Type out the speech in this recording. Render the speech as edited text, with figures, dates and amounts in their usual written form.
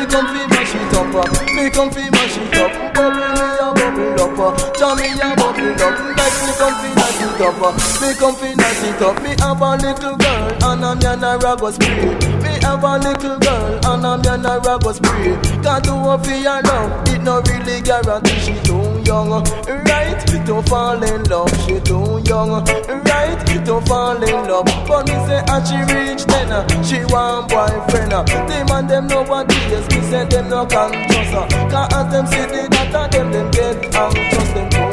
come fi mash it up, me come fi mash it up. Bubble me a bubble up, jam me a bubble up. Like me come fi mash it up, me come fi mash it up. Me have a little girl and I'm yana ragos spray. Me have a little girl and I'm yana ragos spray. Can't do what for your love, it no really guarantee. She too young, right? To fall in love, she too young, right? To fall in love. But me say as she reach 10, she want boyfriend. Them and them nowadays, me say them no can trust her. Can't ask them see the data, them get anxious, them